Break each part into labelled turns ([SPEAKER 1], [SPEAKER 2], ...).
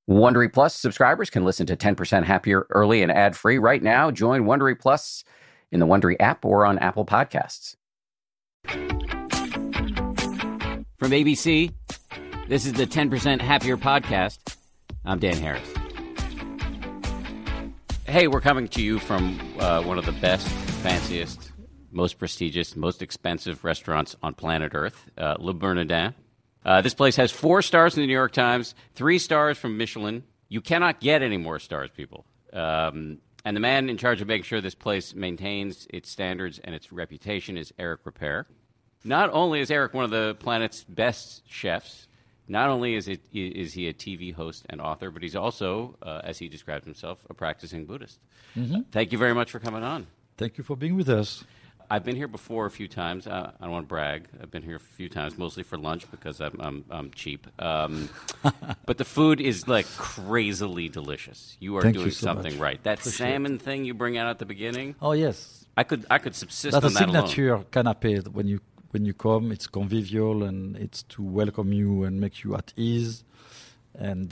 [SPEAKER 1] Wondery Plus subscribers can listen to 10% Happier early and ad-free right now. Join Wondery Plus in the Wondery app or on Apple Podcasts. From ABC, this is the 10% Happier podcast. I'm Dan Harris. Hey, we're coming to you from one of the best, fanciest, most prestigious, most expensive restaurants on planet Earth, Le Bernardin. This place has 4 stars in the New York Times, 3 stars from Michelin. You cannot get any more stars, people. And the man in charge of making sure this place maintains its standards and its reputation is Eric Ripert. Not only is Eric one of the planet's best chefs, not only is he a TV host and author, but he's also, as he describes himself, a practicing Buddhist. Mm-hmm. Thank you very much for coming on.
[SPEAKER 2] Thank you for being with us.
[SPEAKER 1] I've been here before a few times. I don't want to brag. I've been here a few times, mostly for lunch because I'm cheap. But the food is like crazily delicious. You are doing something right. That salmon thing you bring out at the beginning.
[SPEAKER 2] Oh yes,
[SPEAKER 1] I could subsist on that alone.
[SPEAKER 2] That's a signature canapé. When you come, it's convivial and it's to welcome you and make you at ease. And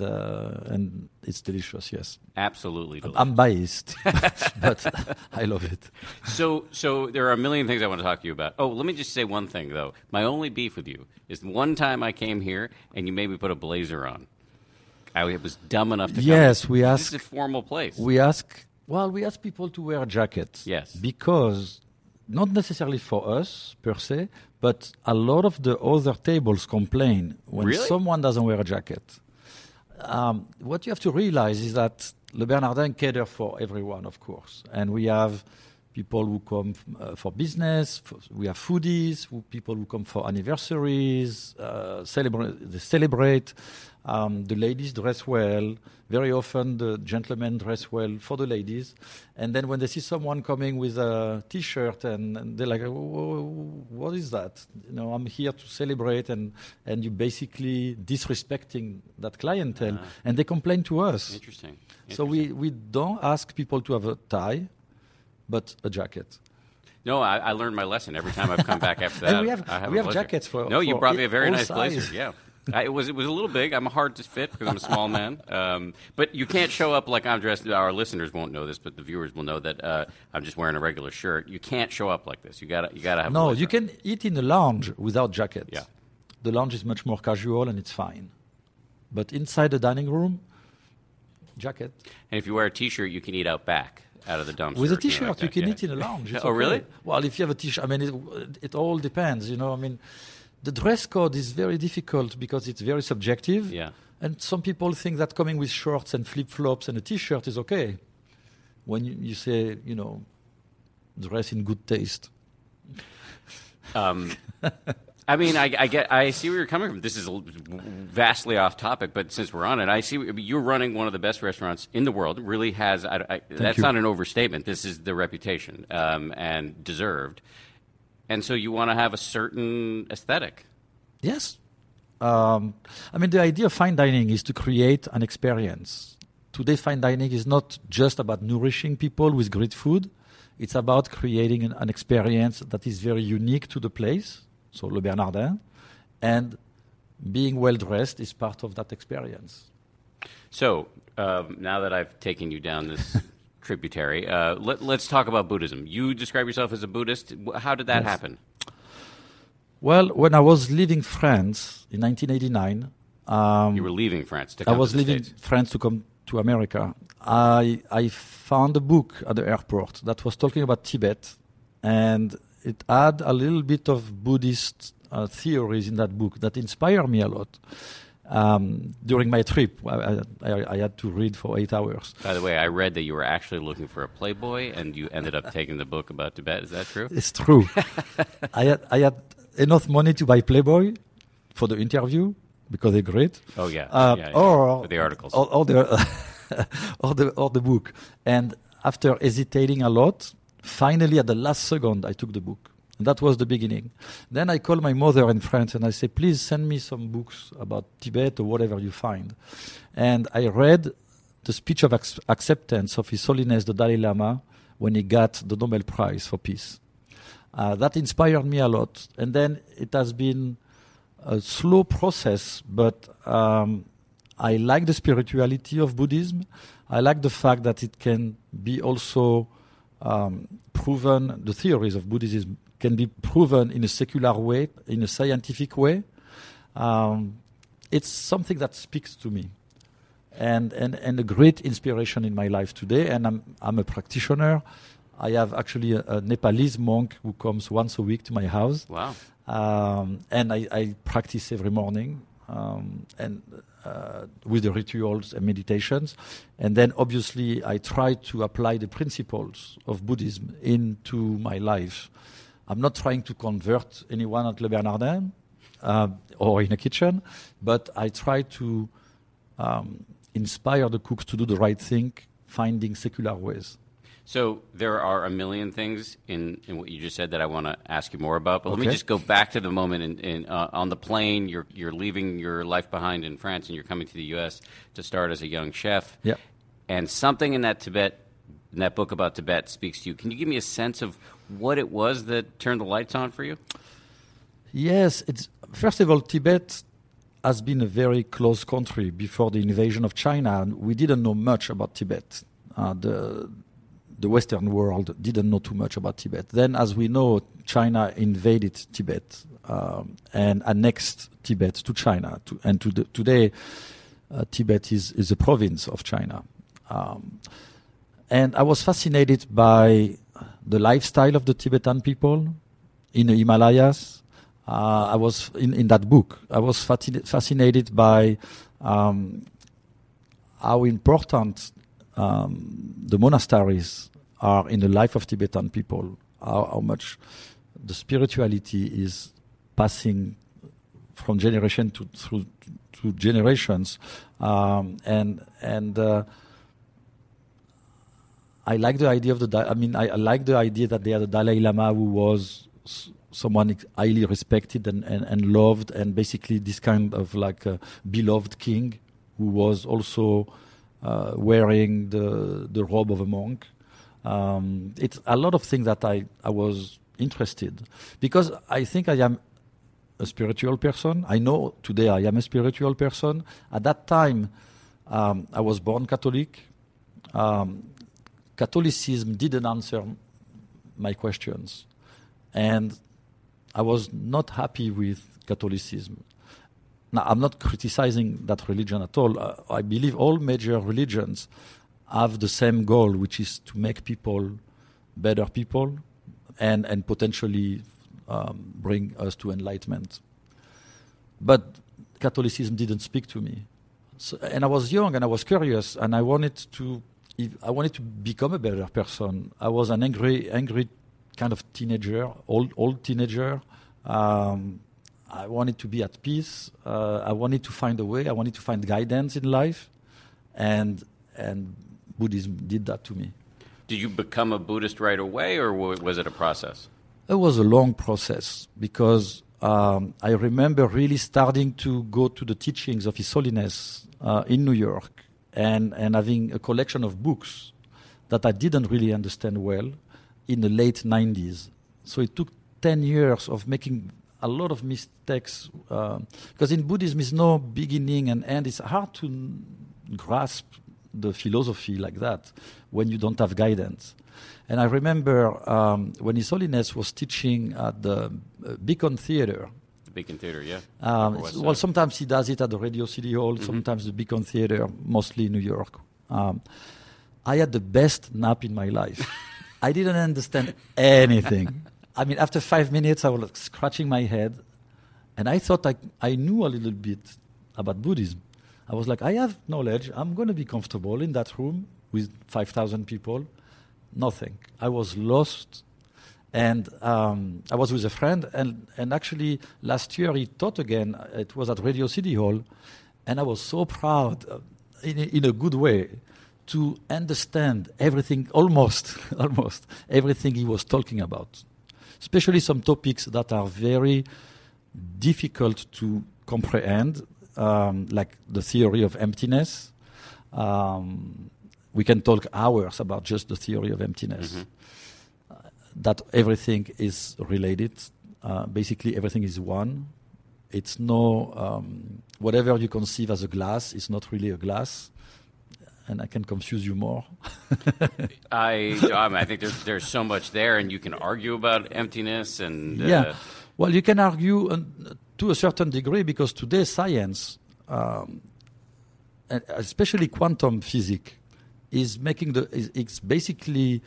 [SPEAKER 2] it's delicious, yes.
[SPEAKER 1] Absolutely delicious.
[SPEAKER 2] I'm biased, but I love it.
[SPEAKER 1] So there are a million things I want to talk to you about. Oh, let me just say one thing, though. My only beef with you is one time I came here and you made me put a blazer on. I was dumb enough to come.
[SPEAKER 2] Yes, we ask.
[SPEAKER 1] This is a formal place.
[SPEAKER 2] We ask people to wear jackets.
[SPEAKER 1] Yes.
[SPEAKER 2] Because, not necessarily for us, per se, but a lot of the other tables complain when someone doesn't wear a jacket. What you have to realize is that Le Bernardin caters for everyone, of course. And we have people who come for business. We have foodies, people who come for anniversaries, they celebrate. The ladies dress well. Very often the gentlemen dress well for the ladies. And then when they see someone coming with a T-shirt and they're like, what is that? I'm here to celebrate, and you basically disrespecting that clientele. And they complain to us.
[SPEAKER 1] Interesting.
[SPEAKER 2] So we don't ask people to have a tie, but a jacket.
[SPEAKER 1] No, I learned my lesson every time I've come back after that.
[SPEAKER 2] And we have jackets for.
[SPEAKER 1] No, you brought me a very nice
[SPEAKER 2] size.
[SPEAKER 1] blazer. Yeah. It was a little big. I'm hard to fit because I'm a small man. But you can't show up like I'm dressed. Our listeners won't know this, but the viewers will know that I'm just wearing a regular shirt. You can't show up like this. You gotta have.
[SPEAKER 2] No, you can eat in the lounge without jacket.
[SPEAKER 1] Yeah,
[SPEAKER 2] the lounge is much more casual and it's fine. But inside the dining room, jacket.
[SPEAKER 1] And if you wear a T-shirt, you can eat out back. Out of the dumpster.
[SPEAKER 2] With a T-shirt, you can eat in a lounge.
[SPEAKER 1] Oh, really?
[SPEAKER 2] Well, if you have a T-shirt, it all depends. The dress code is very difficult because it's very subjective.
[SPEAKER 1] Yeah.
[SPEAKER 2] And some people think that coming with shorts and flip-flops and a T-shirt is okay. When you say, dress in good taste.
[SPEAKER 1] I see where you're coming from. This is vastly off topic, but since we're on it, I see you're running one of the best restaurants in the world. It really has. That's not an overstatement. This is the reputation and deserved. And so you want to have a certain aesthetic.
[SPEAKER 2] Yes. The idea of fine dining is to create an experience. Today, fine dining is not just about nourishing people with great food. It's about creating an experience that is very unique to the place. So Le Bernardin, and being well-dressed is part of that experience.
[SPEAKER 1] So now that I've taken you down this tributary, let's talk about Buddhism. You describe yourself as a Buddhist. How did that happen?
[SPEAKER 2] Well, when I was leaving France in 1989...
[SPEAKER 1] you were leaving France to come
[SPEAKER 2] I was
[SPEAKER 1] to the
[SPEAKER 2] leaving
[SPEAKER 1] States.
[SPEAKER 2] France to come to America. I found a book at the airport that was talking about Tibet, and it had a little bit of Buddhist theories in that book that inspired me a lot. During my trip, I had to read for 8 hours.
[SPEAKER 1] By the way, I read that you were actually looking for a Playboy, and you ended up taking the book about Tibet. Is that true?
[SPEAKER 2] It's true. I had enough money to buy Playboy for the interview because they're great.
[SPEAKER 1] Oh yeah,
[SPEAKER 2] or
[SPEAKER 1] for the articles,
[SPEAKER 2] or the book. And after hesitating a lot, finally at the last second, I took the book. And that was the beginning. Then I called my mother in France and I said, please send me some books about Tibet or whatever you find. And I read the speech of acceptance of His Holiness the Dalai Lama when he got the Nobel Prize for Peace. That inspired me a lot. And then it has been a slow process, but I like the spirituality of Buddhism. I like the fact that it can be also proven, the theories of Buddhism can be proven in a secular way, in a scientific way. It's something that speaks to me. And a great inspiration in my life today. And I'm a practitioner. I have actually a Nepalese monk who comes once a week to my house.
[SPEAKER 1] Wow.
[SPEAKER 2] And I practice every morning with the rituals and meditations. And then obviously I try to apply the principles of Buddhism into my life. I'm not trying to convert anyone at Le Bernardin or in a kitchen, but I try to inspire the cooks to do the right thing, finding secular ways.
[SPEAKER 1] So there are a million things in what you just said that I want to ask you more about. But let me just go back to the moment on the plane. You're leaving your life behind in France and you're coming to the U.S. to start as a young chef.
[SPEAKER 2] Yeah.
[SPEAKER 1] And something in that book about Tibet speaks to you. Can you give me a sense of what it was that turned the lights on for you?
[SPEAKER 2] Yes. First of all, Tibet has been a very close country before the invasion of China. And we didn't know much about Tibet. The Western world didn't know too much about Tibet. Then, as we know, China invaded Tibet and annexed Tibet to China. Today, Tibet is a province of China. And I was fascinated by the lifestyle of the Tibetan people in the Himalayas. I was in that book. I was fascinated by how important the monasteries are in the life of Tibetan people, how much the spirituality is passing from generation to generations, and I like the idea of I like the idea that they had a Dalai Lama who was someone highly respected and loved, and basically this kind of like a beloved king who was also wearing the robe of a monk. It's a lot of things that I was interested, because I think I am a spiritual person. I know today I am a spiritual person. At that time, I was born Catholic. Catholicism didn't answer my questions, and I was not happy with Catholicism. Now, I'm not criticizing that religion at all. I believe all major religions have the same goal, which is to make people better people and potentially bring us to enlightenment. But Catholicism didn't speak to me. And I was young and I was curious, and I wanted to become a better person. I was an angry kind of teenager, old teenager. I wanted to be at peace. I wanted to find a way. I wanted to find guidance in life, and Buddhism did that to me.
[SPEAKER 1] Did you become a Buddhist right away, or was it a process?
[SPEAKER 2] It was a long process, because I remember really starting to go to the teachings of His Holiness in New York, and having a collection of books that I didn't really understand well in the late 90s. So it took 10 years of making a lot of mistakes, because in Buddhism is no beginning and end. It's hard to grasp the philosophy like that when you don't have guidance. And I remember when His Holiness was teaching at the Beacon Theater.
[SPEAKER 1] The Beacon Theater, yeah.
[SPEAKER 2] Well, sometimes he does it at the Radio City Hall, sometimes the Beacon Theater, mostly in New York. I had the best nap in my life. I didn't understand anything. I mean, after 5 minutes, I was scratching my head, and I thought I knew a little bit about Buddhism. I was like, I have knowledge. I'm going to be comfortable in that room with 5,000 people. Nothing. I was lost. And I was with a friend, and actually last year he taught again. It was at Radio City Hall, and I was so proud, in a good way, to understand everything, almost everything he was talking about. Especially some topics that are very difficult to comprehend, like the theory of emptiness. We can talk hours about just the theory of emptiness. That everything is related. Basically, everything is one. It's no, whatever you conceive as a glass is not really a glass. And I can confuse you more.
[SPEAKER 1] I think there's so much there, and you can argue about emptiness. And
[SPEAKER 2] yeah, well, you can argue to a certain degree because today's science, especially quantum physics, is making it's basically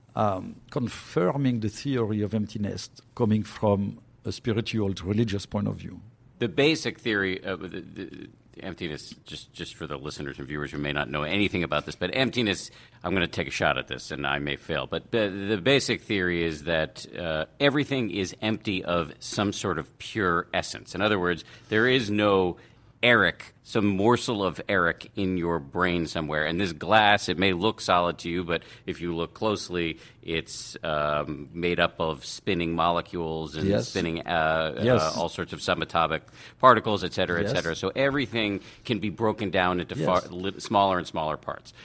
[SPEAKER 2] confirming the theory of emptiness coming from a spiritual, religious point of view.
[SPEAKER 1] The basic theory of the emptiness, just for the listeners and viewers who may not know anything about this, but emptiness, I'm going to take a shot at this, and I may fail, but the basic theory is that everything is empty of some sort of pure essence. In other words, there is no Eric, some morsel of Eric in your brain somewhere. And this glass, it may look solid to you, but if you look closely, it's made up of spinning molecules and spinning all sorts of subatomic particles, et cetera, et cetera. So everything can be broken down into smaller and smaller parts.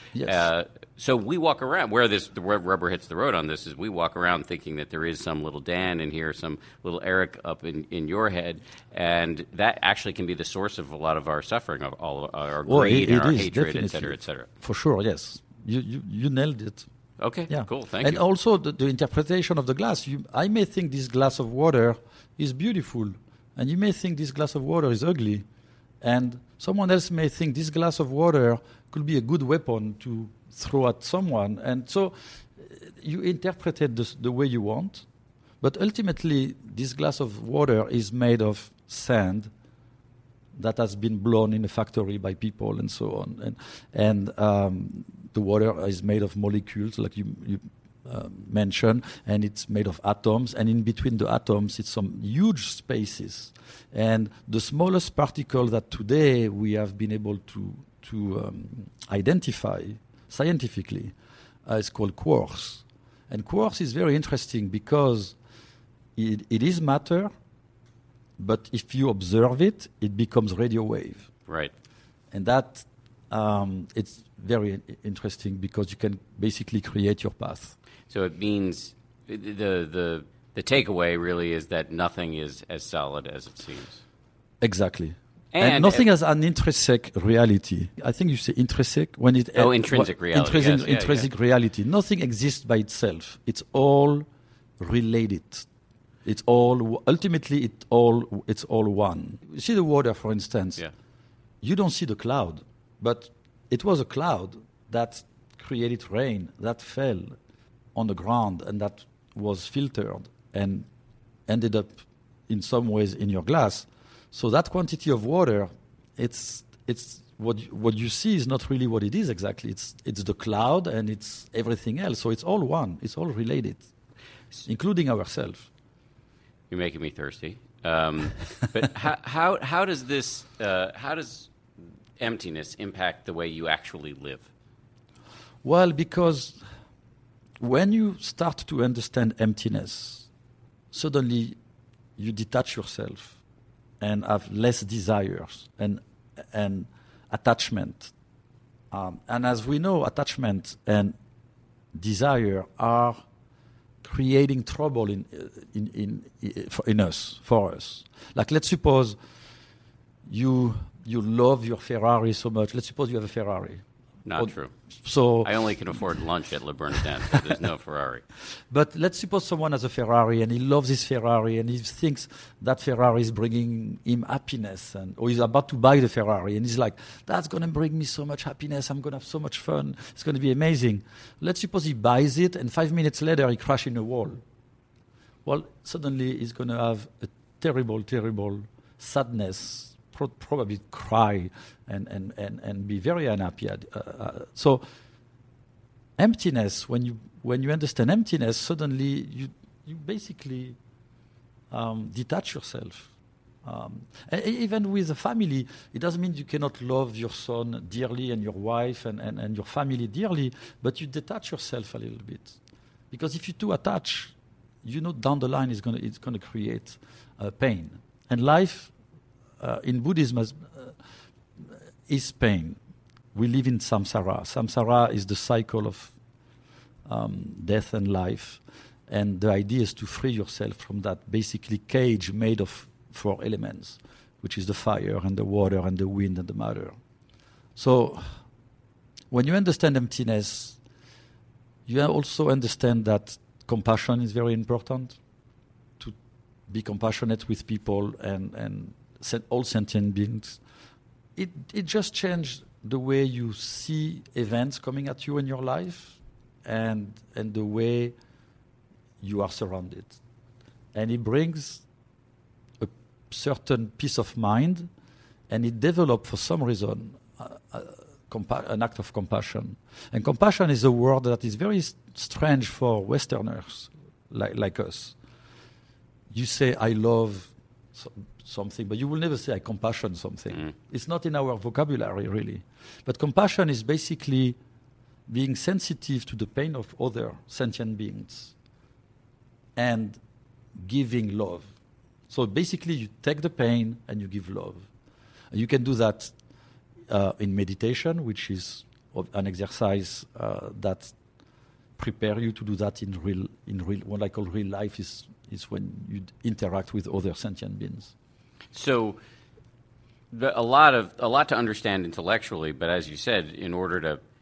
[SPEAKER 1] So we walk around, where the rubber hits the road on this is we walk around thinking that there is some little Dan in here, some little Eric up in your head, and that actually can be the source of a lot of our suffering, of all our greed and our hatred, et cetera, et cetera.
[SPEAKER 2] For sure, yes. You nailed it.
[SPEAKER 1] Okay, cool, thank you.
[SPEAKER 2] And also the interpretation of the glass. I may think this glass of water is beautiful, and you may think this glass of water is ugly, and someone else may think this glass of water could be a good weapon to throw at someone. And so you interpret it the way you want, but ultimately this glass of water is made of sand that has been blown in a factory by people and so on. And the water is made of molecules, like you mentioned, and it's made of atoms. And in between the atoms, it's some huge spaces. And the smallest particle that today we have been able to identify scientifically is called quarks. And quarks is very interesting because it is matter, but if you observe it, it becomes radio wave.
[SPEAKER 1] Right.
[SPEAKER 2] And that it's very interesting because you can basically create your path.
[SPEAKER 1] So it means the takeaway really is that nothing is as solid as it seems.
[SPEAKER 2] Exactly. And nothing has an intrinsic reality. I think you say intrinsic when it.
[SPEAKER 1] Intrinsic reality.
[SPEAKER 2] Intrinsic reality. Nothing exists by itself. It's all related. It's all ultimately it's all one. You see the water, for instance.
[SPEAKER 1] Yeah.
[SPEAKER 2] You don't see the cloud, but it was a cloud that created rain that fell on the ground and that was filtered and ended up in some ways in your glass. So that quantity of water, it's what you see is not really what it is exactly. It's the cloud and it's everything else. So it's all one. It's all related, including ourselves.
[SPEAKER 1] You're making me thirsty. But how does emptiness impact the way you actually live?
[SPEAKER 2] Well, because when you start to understand emptiness, suddenly you detach yourself and have less desires and attachment. And as we know, attachment and desire are creating trouble in us, for us. Like, let's suppose you love your Ferrari so much. Let's suppose you have a Ferrari.
[SPEAKER 1] Not true.
[SPEAKER 2] So
[SPEAKER 1] I only can afford lunch at Le Bernardin, so there's no Ferrari.
[SPEAKER 2] But let's suppose someone has a Ferrari and he loves his Ferrari and he thinks that Ferrari is bringing him happiness, or he's about to buy the Ferrari and he's like, that's going to bring me so much happiness, I'm going to have so much fun, it's going to be amazing. Let's suppose he buys it and 5 minutes later he crashes in a wall. Well, suddenly he's going to have a terrible, terrible sadness, probably cry and be very unhappy. So emptiness, when you understand emptiness, suddenly you basically detach yourself. Even with a family, it doesn't mean you cannot love your son dearly and your wife and your family dearly, but you detach yourself a little bit. Because if you too attach, down the line it's going to create pain. And life in Buddhism is pain. We live in samsara. Samsara is the cycle of death and life. And the idea is to free yourself from that basically cage made of 4 elements. which is the fire and the water and the wind and the matter. So when you understand emptiness, you also understand that compassion is very important, to be compassionate with people and all sentient beings. It just changed the way you see events coming at you in your life and the way you are surrounded. And it brings a certain peace of mind, and it develops, for some reason, an act of compassion. And compassion is a word that is very strange for Westerners like us. You say, I love something, but you will never say, I compassion something. Mm. It's not in our vocabulary, really. But compassion is basically being sensitive to the pain of other sentient beings and giving love. So basically, you take the pain and you give love. And you can do that in meditation, which is an exercise that prepare you to do that in real. What I call real life is when you interact with other sentient beings.
[SPEAKER 1] So, a lot to understand intellectually, but as you said, in order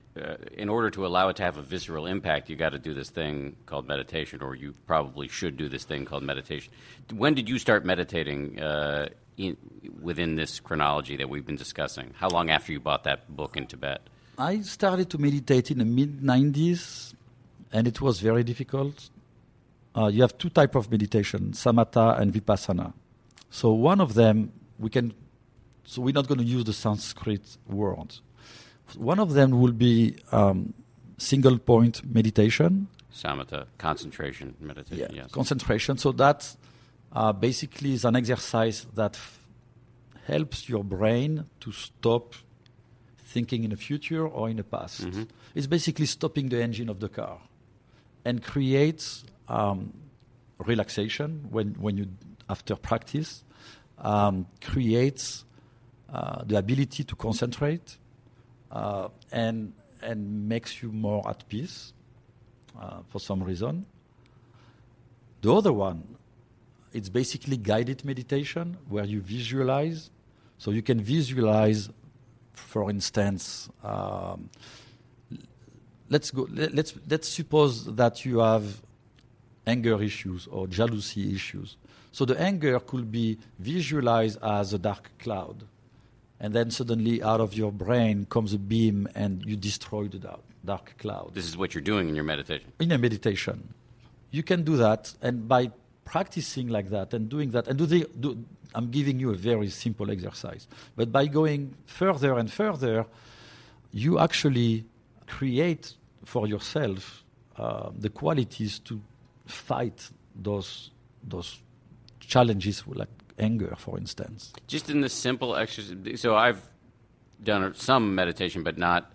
[SPEAKER 1] to allow it to have a visceral impact, you got to do this thing called meditation, or you probably should do this thing called meditation. When did you start meditating within this chronology that we've been discussing? How long after you bought that book in Tibet?
[SPEAKER 2] I started to meditate in the mid-90s, and it was very difficult. You have two types of meditation, samatha and vipassana. So one of them, so we're not going to use the Sanskrit word. One of them will be single point meditation.
[SPEAKER 1] Samatha, concentration meditation, yes.
[SPEAKER 2] Concentration. So that basically is an exercise that helps your brain to stop thinking in the future or in the past. Mm-hmm. It's basically stopping the engine of the car and creates relaxation when you, after practice, creates the ability to concentrate and makes you more at peace for some reason. The other one, it's basically guided meditation where you visualize. So you can visualize, for instance, let's suppose that you have anger issues or jealousy issues. So the anger could be visualized as a dark cloud. And then suddenly out of your brain comes a beam and you destroy the dark cloud.
[SPEAKER 1] This is what you're doing in your meditation?
[SPEAKER 2] In a meditation. You can do that, and by practicing like that and doing that, and I'm giving you a very simple exercise, but by going further and further, you actually create for yourself the qualities to fight those challenges like anger, for instance.
[SPEAKER 1] Just in the simple exercise. So I've done some meditation, but not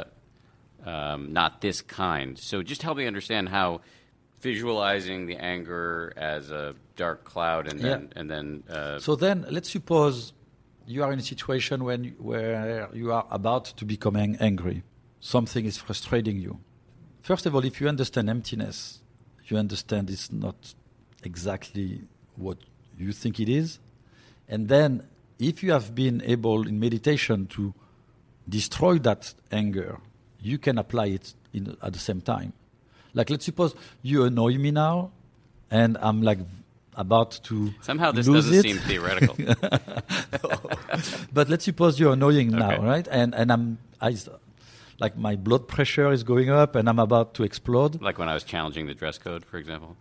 [SPEAKER 1] this kind. So just help me understand how visualizing the anger as a dark cloud and then.
[SPEAKER 2] So then, let's suppose you are in a situation where you are about to become angry. Something is frustrating you. First of all, if you understand emptiness, you understand it's not exactly what you think it is. And then if you have been able in meditation to destroy that anger, you can apply it at the same time. Like, let's suppose you annoy me now, and I'm like about to
[SPEAKER 1] somehow this
[SPEAKER 2] lose
[SPEAKER 1] doesn't
[SPEAKER 2] it.
[SPEAKER 1] seem theoretical.
[SPEAKER 2] But let's suppose you're annoying now, right? And like my blood pressure is going up, and I'm about to explode.
[SPEAKER 1] Like when I was challenging the dress code, for example.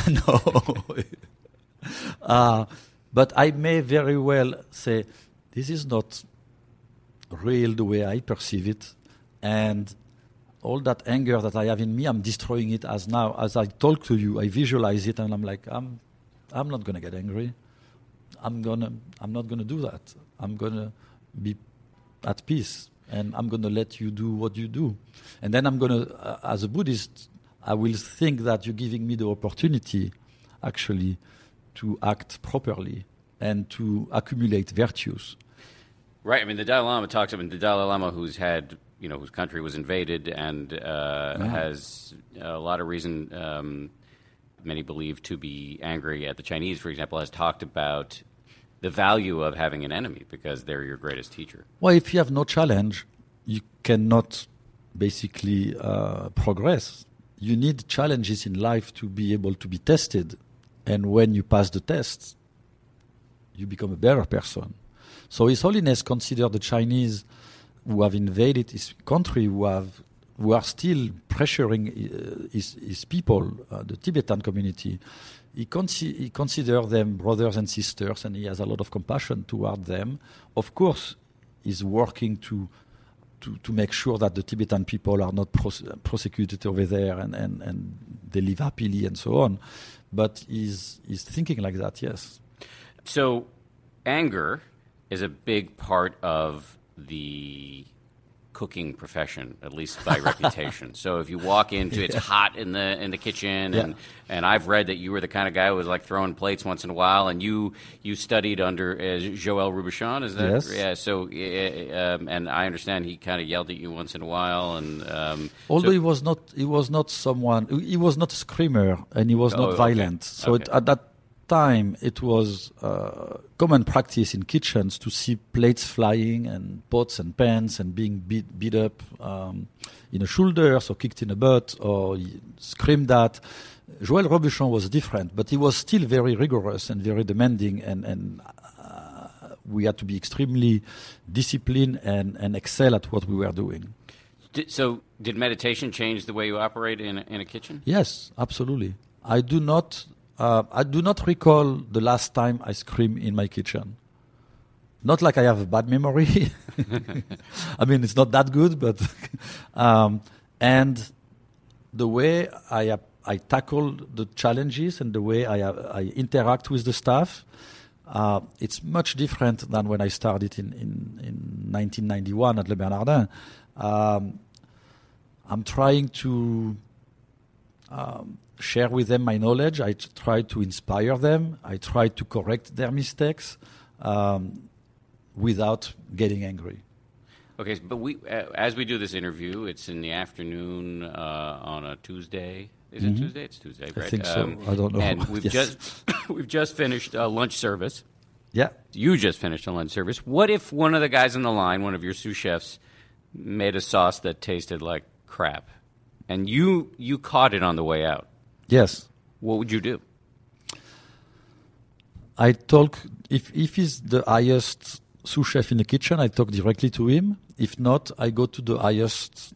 [SPEAKER 2] No. But I may very well say, this is not real the way I perceive it, and all that anger that I have in me, I'm destroying it as I talk to you, I visualize it, and I'm like, I'm not going to get angry. I'm not going to do that. I'm going to be at peace, and I'm going to let you do what you do. And then I'm going to, as a Buddhist, I will think that you're giving me the opportunity, actually, to act properly and to accumulate virtues.
[SPEAKER 1] Right. I mean, the Dalai Lama talks about the Dalai Lama whose country was invaded and has a lot of reason, many believe, to be angry at the Chinese, for example, has talked about the value of having an enemy because they're your greatest teacher.
[SPEAKER 2] Well, if you have no challenge, you cannot basically progress. You need challenges in life to be able to be tested. And when you pass the tests, you become a better person. So His Holiness considered the Chinese who have invaded his country, who are still pressuring his people, the Tibetan community. He considers them brothers and sisters, and he has a lot of compassion toward them. Of course, he's working to make sure that the Tibetan people are not prosecuted over there and they live happily and so on. But he's thinking like that, yes.
[SPEAKER 1] So anger is a big part of the cooking profession, at least by reputation. So if you walk into, it's hot in the kitchen, and I've read that you were the kind of guy who was like throwing plates once in a while, and you studied under Joël Robuchon, is that?
[SPEAKER 2] Yes.
[SPEAKER 1] Yeah. So and I understand he kind of yelled at you once in a while, and
[SPEAKER 2] although he was not a screamer, and he was not violent.
[SPEAKER 1] Okay.
[SPEAKER 2] So at that time, it was common practice in kitchens to see plates flying and pots and pans and being beat up in the shoulders or kicked in the butt or screamed at. Joël Robuchon was different, but he was still very rigorous and very demanding, and we had to be extremely disciplined and excel at what we were doing.
[SPEAKER 1] So did meditation change the way you operate in a kitchen?
[SPEAKER 2] Yes, absolutely. I do not recall the last time I screamed in my kitchen. Not like I have a bad memory. I mean, it's not that good, but and the way I tackle the challenges and the way I interact with the staff, it's much different than when I started in 1991 at Le Bernardin. I'm trying to share with them my knowledge. I try to inspire them. I try to correct their mistakes without getting angry.
[SPEAKER 1] Okay, but as we do this interview, it's in the afternoon on a Tuesday. Is it Tuesday? It's Tuesday, right?
[SPEAKER 2] I think so. I don't know.
[SPEAKER 1] And we've just finished lunch service.
[SPEAKER 2] Yeah.
[SPEAKER 1] You just finished a lunch service. What if one of the guys on the line, one of your sous chefs, made a sauce that tasted like crap, and you caught it on the way out?
[SPEAKER 2] Yes.
[SPEAKER 1] What would you do?
[SPEAKER 2] I talk, if he's the highest sous chef in the kitchen, I talk directly to him. If not, I go to the highest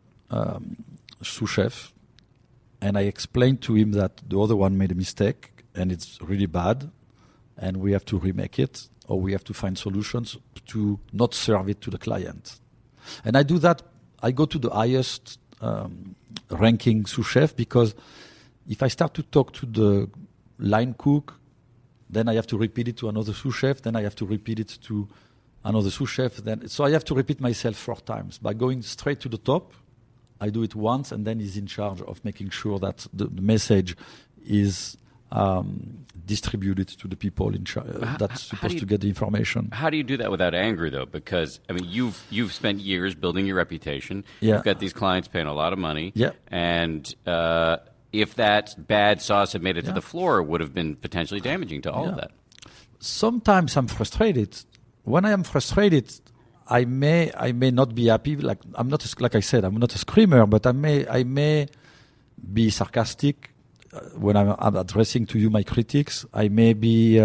[SPEAKER 2] sous chef, and I explain to him that the other one made a mistake and it's really bad, and we have to remake it, or we have to find solutions to not serve it to the client. And I do that. I go to the highest ranking sous chef, because if I start to talk to the line cook, then I have to repeat it to another sous chef, then I have to repeat it to another sous chef. So I have to repeat myself 4 times. By going straight to the top, I do it once, and then he's in charge of making sure that the message is distributed to the people in charge that's supposed to get the information.
[SPEAKER 1] How do you do that without anger, though? Because I mean, you've spent years building your reputation.
[SPEAKER 2] Yeah.
[SPEAKER 1] You've got these clients paying a lot of money.
[SPEAKER 2] Yeah.
[SPEAKER 1] And if that bad sauce had made it to the floor, it would have been potentially damaging to all of that.
[SPEAKER 2] Sometimes I'm frustrated. When I am frustrated, I may not be happy. Like I said, I'm not a screamer, but I may be sarcastic when I'm addressing to you my critics. I may be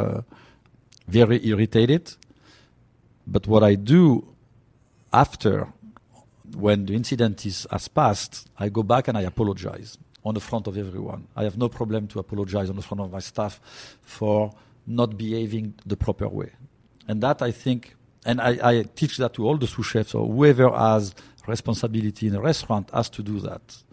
[SPEAKER 2] very irritated. But what I do after, when the incident has passed, I go back and I apologize on the front of everyone. I have no problem to apologize on the front of my staff for not behaving the proper way. And that, I think, and I teach that to all the sous chefs, or whoever has responsibility in a restaurant has to do that.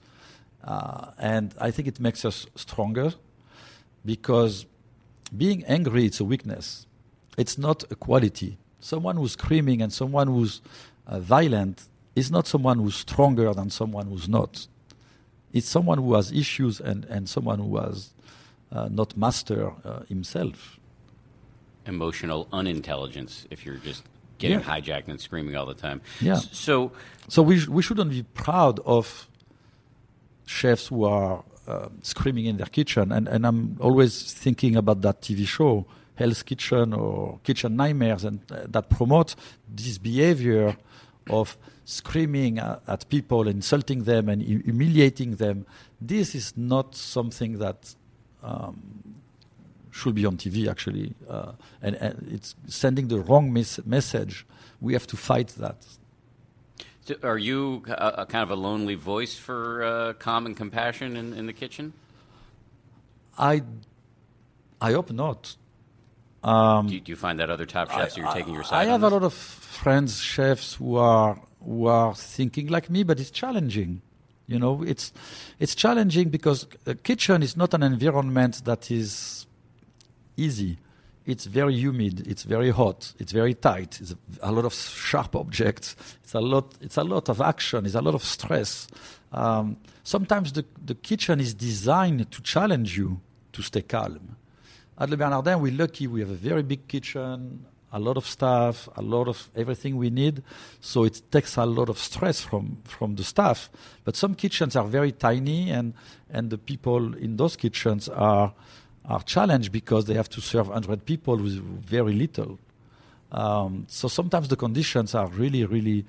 [SPEAKER 2] And I think it makes us stronger, because being angry, it's a weakness. It's not a quality. Someone who's screaming and someone who's violent is not someone who's stronger than someone who's not. It's someone who has issues and someone who has not mastered himself.
[SPEAKER 1] Emotional unintelligence, if you're just getting hijacked and screaming all the time.
[SPEAKER 2] Yeah.
[SPEAKER 1] So
[SPEAKER 2] we shouldn't be proud of chefs who are screaming in their kitchen. And I'm always thinking about that TV show, Hell's Kitchen or Kitchen Nightmares, and that promote this behavior of screaming at people, insulting them, and humiliating them. This is not something that should be on TV, actually, and it's sending the wrong message. We have to fight that.
[SPEAKER 1] So are you a kind of a lonely voice for calm and compassion in the kitchen?
[SPEAKER 2] I hope not.
[SPEAKER 1] Do you find that other top chefs you're taking your side?
[SPEAKER 2] I have a lot of friends, chefs who are thinking like me, but it's challenging. You know, it's challenging because a kitchen is not an environment that is easy. It's very humid. It's very hot. It's very tight. It's a lot of sharp objects. It's a lot of action. It's a lot of stress. Sometimes the kitchen is designed to challenge you to stay calm. At Le Bernardin, we're lucky. We have a very big kitchen, a lot of staff, a lot of everything we need. So it takes a lot of stress from the staff. But some kitchens are very tiny, and the people in those kitchens are challenged because they have to serve 100 people with very little. So sometimes the conditions are really, really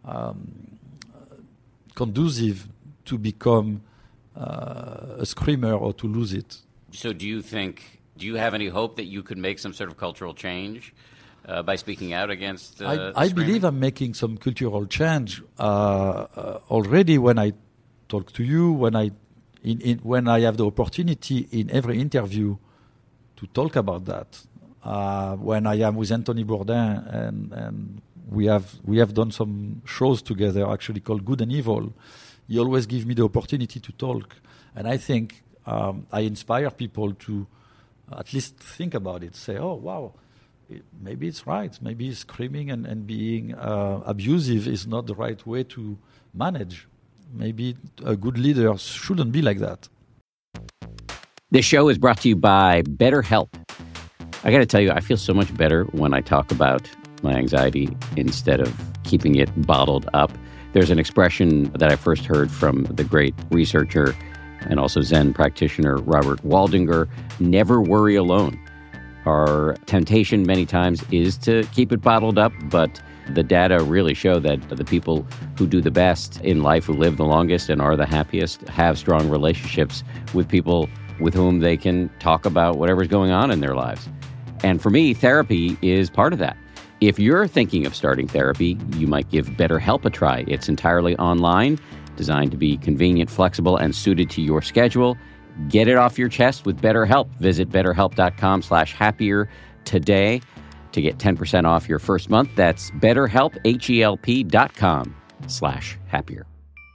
[SPEAKER 2] conducive to become a screamer or to lose it.
[SPEAKER 1] So do you have any hope that you could make some sort of cultural change by speaking out against
[SPEAKER 2] I believe I'm making some cultural change already when I talk to you, when I have the opportunity in every interview to talk about that. When I am with Anthony Bourdain and we have done some shows together actually called Good and Evil, he always gives me the opportunity to talk. And I think I inspire people to at least think about it, say, oh, wow, maybe it's right. Maybe screaming and being abusive is not the right way to manage. Maybe a good leader shouldn't be like that.
[SPEAKER 1] This show is brought to you by BetterHelp. I got to tell you, I feel so much better when I talk about my anxiety instead of keeping it bottled up. There's an expression that I first heard from the great researcher and also Zen practitioner Robert Waldinger: never worry alone. Our temptation many times is to keep it bottled up, but the data really show that the people who do the best in life, who live the longest and are the happiest, have strong relationships with people with whom they can talk about whatever's going on in their lives. And for me, therapy is part of that. If you're thinking of starting therapy, you might give BetterHelp a try. It's entirely online, designed to be convenient, flexible, and suited to your schedule. Get it off your chest with BetterHelp. Visit BetterHelp.com/happier today to get 10% off your first month. That's BetterHelp, HELP.com/happier.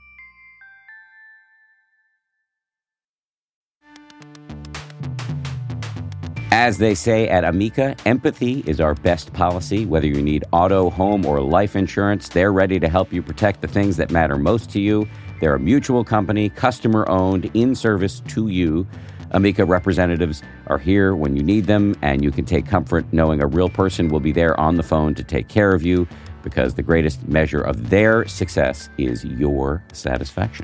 [SPEAKER 1] As they say at Amica, empathy is our best policy. Whether you need auto, home, or life insurance, they're ready to help you protect the things that matter most to you. They're a mutual company, customer-owned, in service to you. Amica representatives are here when you need them, and you can take comfort knowing a real person will be there on the phone to take care of you, because the greatest measure of their success is your satisfaction.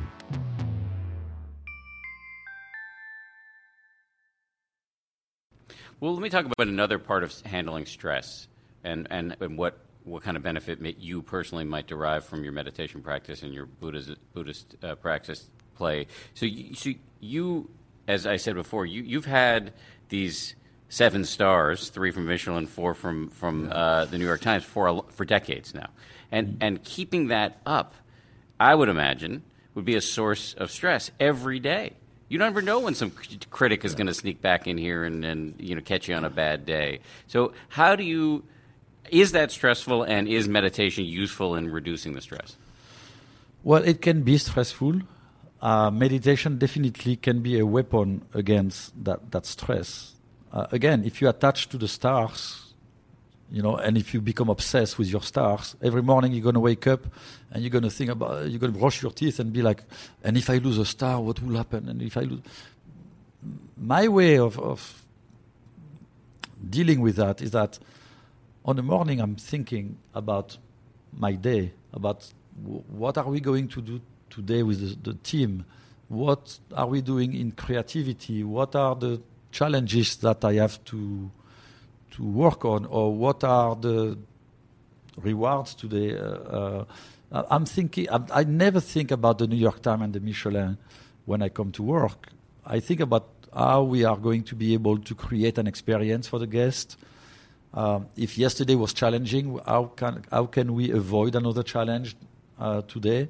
[SPEAKER 1] Well, let me talk about another part of handling stress and what kind of benefit you personally might derive from your meditation practice and your Buddhist practice play. So you, as I said before, you've had these 7 stars, 3 from Michelin, 4 from the New York Times for decades now. And keeping that up, I would imagine, would be a source of stress every day. You never know when some critic is going to sneak back in here and catch you on a bad day. So is that stressful, and is meditation useful in reducing the stress?
[SPEAKER 2] Well, it can be stressful. Meditation definitely can be a weapon against that stress. Again, if you attach to the stars, and if you become obsessed with your stars, every morning you're going to wake up and you're going to think about, you're going to brush your teeth and be like, and if I lose a star, what will happen? And if I lose... My way of dealing with that is that on the morning I'm thinking about my day, about what are we going to do today with the team? What are we doing in creativity? What are the challenges that I have to work on, or what are the rewards today. I'm thinking. I never think about the New York Times and the Michelin when I come to work. I think about how we are going to be able to create an experience for the guest. If yesterday was challenging, how can we avoid another challenge today?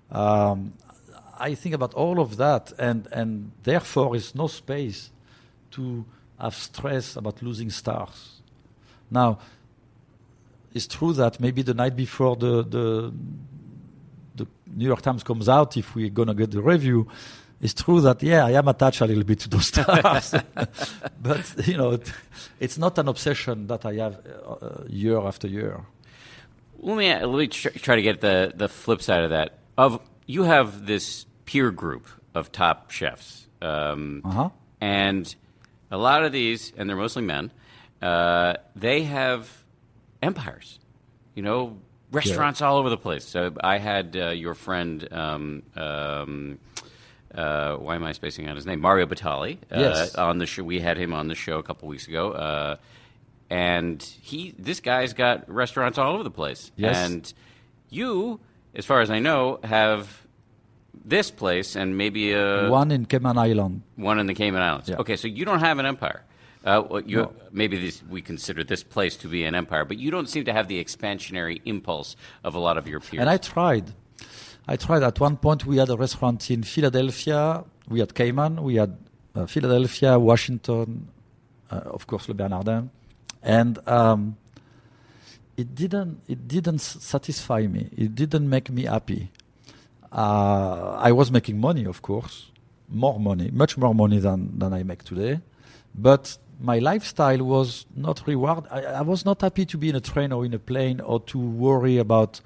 [SPEAKER 2] I think about all of that, and therefore is no space to have stress about losing stars. Now, it's true that maybe the night before the New York Times comes out, if we're going to get the review, it's true that, I am attached a little bit to those stars. But, it's not an obsession that I have year after year.
[SPEAKER 1] Let me try to get the flip side of that. You have this peer group of top chefs. And a lot of these, and they're mostly men, they have empires. Restaurants all over the place. So I had your friend, why am I spacing out his name? Mario Batali. On the show. We had him on the show a couple weeks ago. And this guy's got restaurants all over the place.
[SPEAKER 2] Yes.
[SPEAKER 1] And you, as far as I know, have this place and maybe
[SPEAKER 2] one in Cayman Island.
[SPEAKER 1] One in the Cayman Islands.
[SPEAKER 2] Yeah.
[SPEAKER 1] Okay, so you don't have an empire.
[SPEAKER 2] No.
[SPEAKER 1] Maybe we consider this place to be an empire, but you don't seem to have the expansionary impulse of a lot of your peers.
[SPEAKER 2] And I tried. At one point, we had a restaurant in Philadelphia. We had Cayman. We had Philadelphia, Washington, of course, Le Bernardin. And it didn't satisfy me. It didn't make me happy. I was making money, of course, much more money than I make today. But my lifestyle was not reward. I was not happy to be in a train or in a plane or to worry about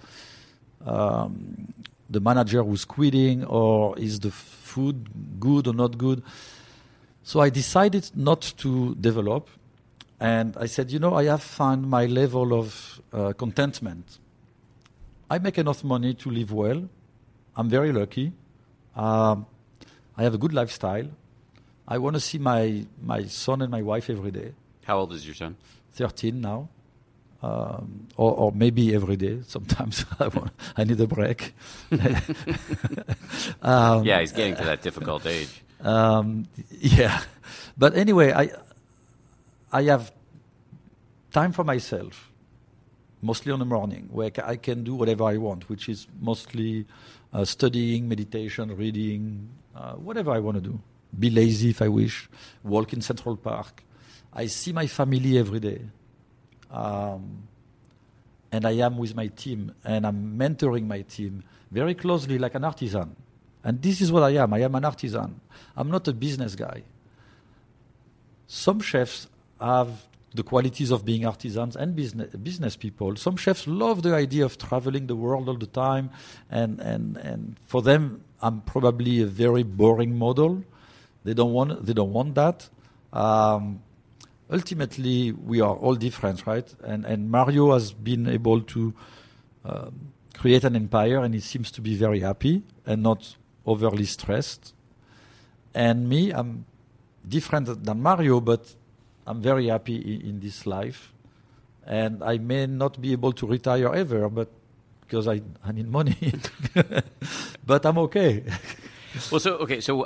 [SPEAKER 2] the manager who's quitting or is the food good or not good. So I decided not to develop. And I said, I have found my level of contentment. I make enough money to live well. I'm very lucky. I have a good lifestyle. I want to see my son and my wife every day.
[SPEAKER 1] How old is your son?
[SPEAKER 2] 13 now. Or maybe every day. Sometimes I need a break.
[SPEAKER 1] He's getting to that difficult age.
[SPEAKER 2] But anyway, I have time for myself, mostly on the morning, where I can do whatever I want, which is mostly studying, meditation, reading, whatever I want to do. Be lazy if I wish, walk in Central Park. I see my family every day. And I am with my team, and I'm mentoring my team very closely like an artisan. And this is what I am. I am an artisan. I'm not a business guy. Some chefs have the qualities of being artisans and business people. Some chefs love the idea of traveling the world all the time, and for them, I'm probably a very boring model. They don't want that. Ultimately, we are all different, right? And Mario has been able to create an empire, and he seems to be very happy and not overly stressed. And me, I'm different than Mario, but I'm very happy in this life. And I may not be able to retire ever, but because I need money. But I'm okay.
[SPEAKER 1] Well, so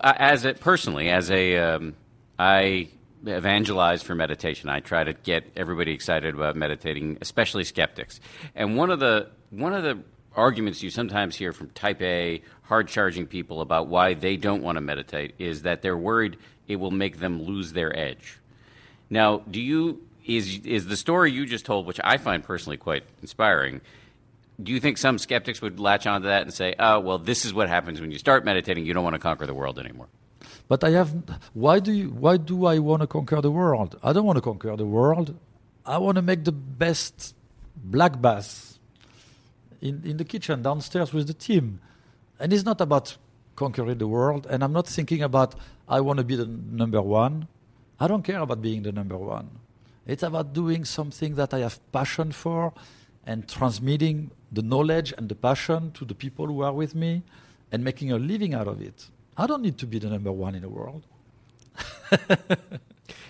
[SPEAKER 1] I evangelize for meditation. I try to get everybody excited about meditating, especially skeptics. And one of the arguments you sometimes hear from type A, hard-charging people about why they don't want to meditate is that they're worried it will make them lose their edge. Now, is the story you just told, which I find personally quite inspiring, do you think some skeptics would latch onto that and say, oh, well, this is what happens when you start meditating, you don't want to conquer the world anymore?
[SPEAKER 2] But why do I want to conquer the world? I don't want to conquer the world. I want to make the best black bass in the kitchen downstairs with the team. And it's not about conquering the world. And I'm not thinking about, I want to be the number one. I don't care about being the number one. It's about doing something that I have passion for and transmitting the knowledge and the passion to the people who are with me and making a living out of it. I don't need to be the number one in the world.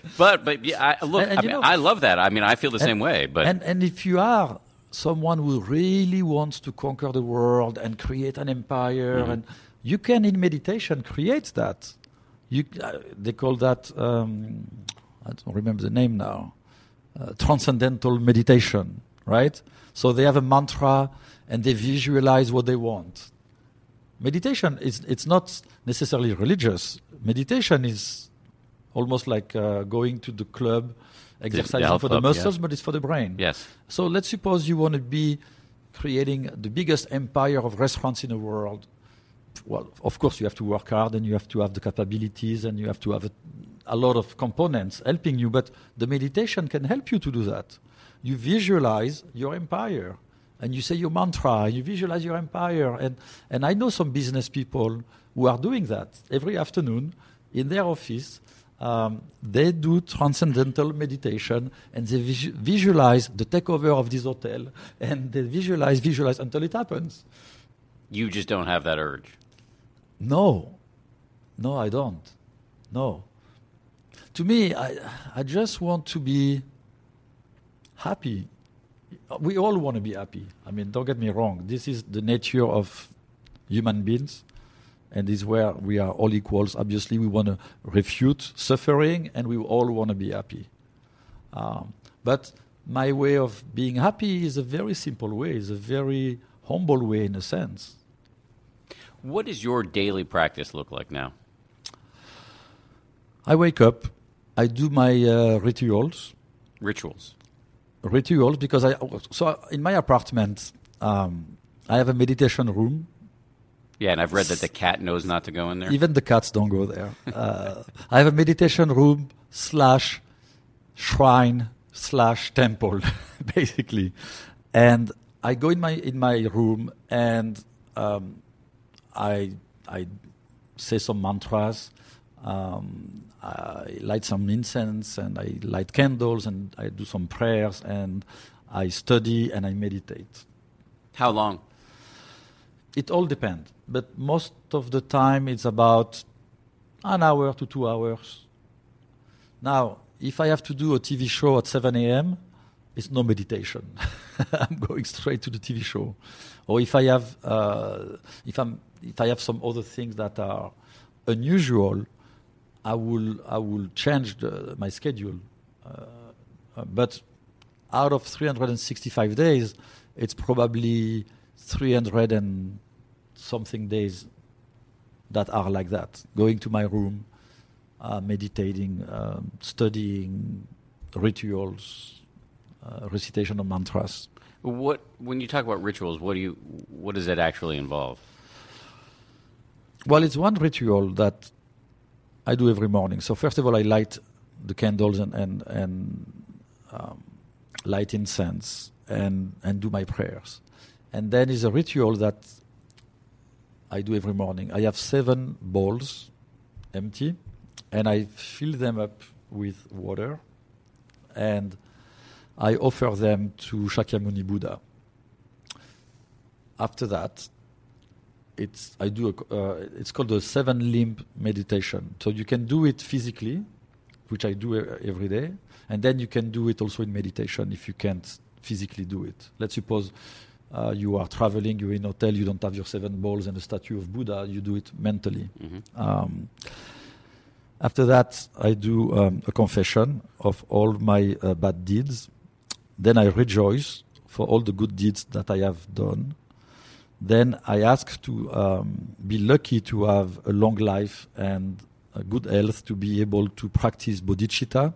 [SPEAKER 1] But yeah, I love that. I mean, I feel the same way. But
[SPEAKER 2] and if you are someone who really wants to conquer the world and create an empire, and you can in meditation create that. They call that I don't remember the name now. Transcendental meditation, right? So they have a mantra and they visualize what they want. Meditation it's not necessarily religious. Meditation is almost like going to the club, exercising for the muscles, but it's for the brain.
[SPEAKER 1] Yes.
[SPEAKER 2] So let's suppose you want to be creating the biggest empire of restaurants in the world. Well, of course, you have to work hard and you have to have the capabilities and you have to have a lot of components helping you, but the meditation can help you to do that. You visualize your empire and you say your mantra, you visualize your empire. And I know some business people who are doing that every afternoon in their office. They do transcendental meditation and they visualize the takeover of this hotel and they visualize until it happens.
[SPEAKER 1] You just don't have that urge.
[SPEAKER 2] No, I don't. No. To me, I just want to be happy. We all want to be happy. I mean, don't get me wrong. This is the nature of human beings. And this is where we are all equals. Obviously, we want to refute suffering, and we all want to be happy. But my way of being happy is a very simple way. It's a very humble way, in a sense.
[SPEAKER 1] What does your daily practice look like now?
[SPEAKER 2] I wake up. I do my rituals.
[SPEAKER 1] Rituals,
[SPEAKER 2] because so in my apartment, I have a meditation room.
[SPEAKER 1] Yeah, and I've read that the cat knows not to go in there.
[SPEAKER 2] Even the cats don't go there. I have a meditation room / shrine / temple, basically. And I go in my room and I say some mantras. I light some incense and I light candles and I do some prayers and I study and I meditate.
[SPEAKER 1] How long?
[SPEAKER 2] It all depends, but most of the time it's about an hour to 2 hours. Now, if I have to do a TV show at 7 a.m., it's no meditation. I'm going straight to the TV show. Or if I have some other things that are unusual, I will change my schedule. But out of 365 days, it's probably 300 and something days that are like that. Going to my room, meditating, studying rituals, recitation of mantras.
[SPEAKER 1] When you talk about rituals, what does it actually involve?
[SPEAKER 2] Well, it's one ritual that I do every morning. So first of all, I light the candles and light incense and do my prayers. And then is a ritual that I do every morning. I have 7 bowls empty, and I fill them up with water, and I offer them to Shakyamuni Buddha. After that, it's called the 7-limb meditation. So you can do it physically, which I do every day, and then you can do it also in meditation if you can't physically do it. Let's suppose you are traveling, you're in a hotel, you don't have your 7 bowls and a statue of Buddha, you do it mentally. Mm-hmm. After that, I do a confession of all my bad deeds. Then I rejoice for all the good deeds that I have done. Then I ask to be lucky to have a long life and a good health to be able to practice bodhicitta